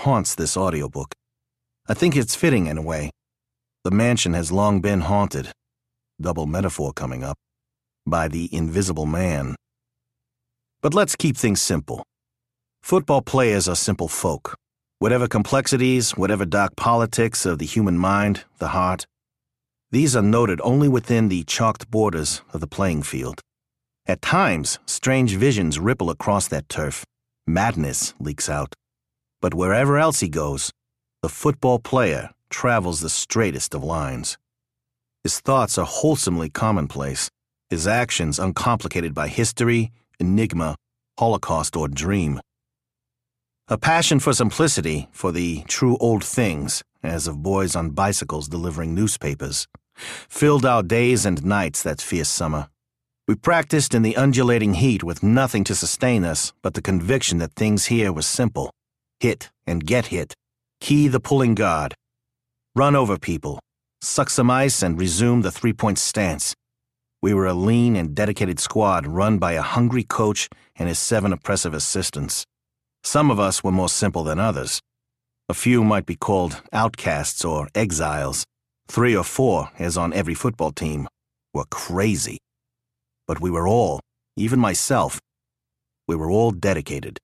haunts this audiobook. I think it's fitting in a way. The mansion has long been haunted, double metaphor coming up, by the invisible man. But let's keep things simple. Football players are simple folk. Whatever complexities, whatever dark politics of the human mind, the heart, these are noted only within the chalked borders of the playing field. At times, strange visions ripple across that turf. Madness leaks out. But wherever else he goes, the football player travels the straightest of lines. His thoughts are wholesomely commonplace, his actions uncomplicated by history, enigma, holocaust, or dream. A passion for simplicity, for the true old things, as of boys on bicycles delivering newspapers, filled our days and nights that fierce summer. We practiced in the undulating heat with nothing to sustain us but the conviction that things here were simple. Hit and get hit. Key the pulling guard. Run over people. Suck some ice and resume the three-point stance. We were a lean and dedicated squad run by a hungry coach and his 7 oppressive assistants. Some of us were more simple than others. A few might be called outcasts or exiles. 3 or 4, as on every football team, were crazy. But we were all, even myself, we were all dedicated.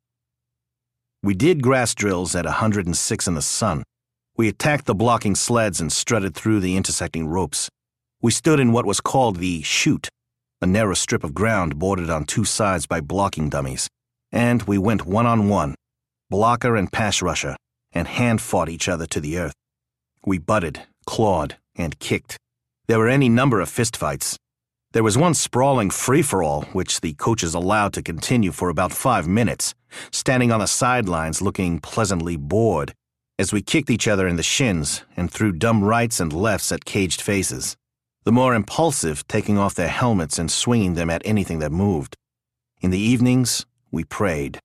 We did grass drills at 106 in the sun. We attacked the blocking sleds and strutted through the intersecting ropes. We stood in what was called the chute, a narrow strip of ground bordered on 2 sides by blocking dummies. And we went one-on-one, blocker and pass rusher, and hand-fought each other to the earth. We butted, clawed, and kicked. There were any number of fistfights. There was one sprawling free-for-all, which the coaches allowed to continue for about 5 minutes, standing on the sidelines looking pleasantly bored, as we kicked each other in the shins and threw dumb rights and lefts at caged faces, the more impulsive taking off their helmets and swinging them at anything that moved. In the evenings, we prayed.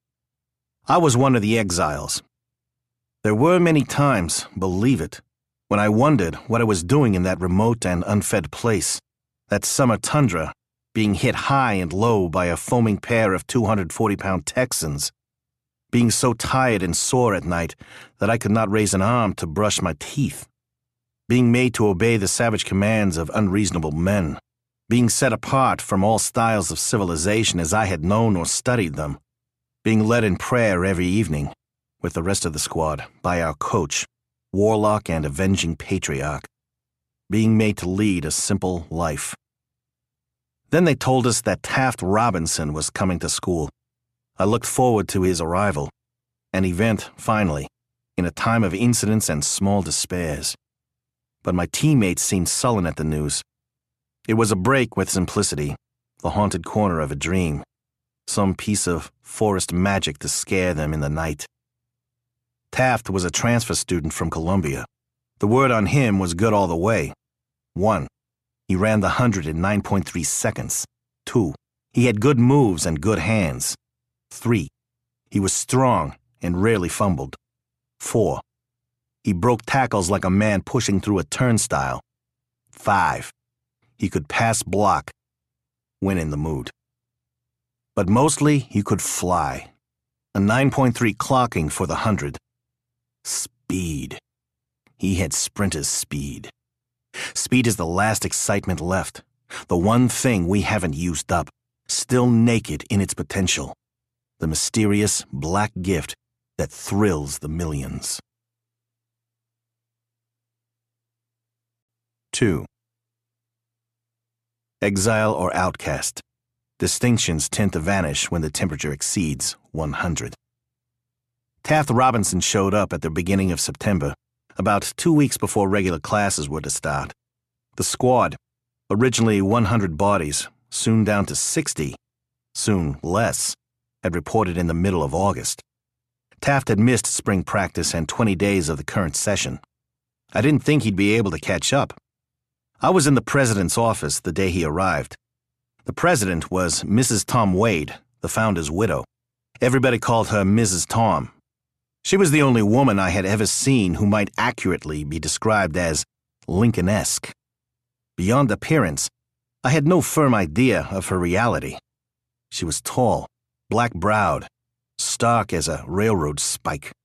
I was one of the exiles. There were many times, believe it, when I wondered what I was doing in that remote and unfed place, that summer tundra, being hit high and low by a foaming pair of 240-pound Texans, being so tired and sore at night that I could not raise an arm to brush my teeth, being made to obey the savage commands of unreasonable men, being set apart from all styles of civilization as I had known or studied them, being led in prayer every evening, with the rest of the squad, by our coach, warlock and avenging patriarch, being made to lead a simple life. Then they told us that Taft Robinson was coming to school. I looked forward to his arrival, an event, finally, in a time of incidents and small despairs. But my teammates seemed sullen at the news. It was a break with simplicity, the haunted corner of a dream, some piece of forest magic to scare them in the night. Taft was a transfer student from Columbia. The word on him was good all the way. 1. He ran the 100 in 9.3 seconds. 2. He had good moves and good hands. 3. He was strong and rarely fumbled. 4. He broke tackles like a man pushing through a turnstile. 5. He could pass block when in the mood. But mostly he could fly. A 9.3 clocking for the 100. Speed. He had sprinter's speed. Speed is the last excitement left, the one thing we haven't used up, still naked in its potential, the mysterious black gift that thrills the millions. 2. Exile or outcast. Distinctions tend to vanish when the temperature exceeds 100. Taft Robinson showed up at the beginning of September, about 2 weeks before regular classes were to start. The squad, originally 100 bodies, soon down to 60, soon less, had reported in the middle of August. Taft had missed spring practice and 20 days of the current session. I didn't think he'd be able to catch up. I was in the president's office the day he arrived. The president was Mrs. Tom Wade, the founder's widow. Everybody called her Mrs. Tom. She was the only woman I had ever seen who might accurately be described as Lincoln-esque. Beyond appearance, I had no firm idea of her reality. She was tall, black-browed, stark as a railroad spike.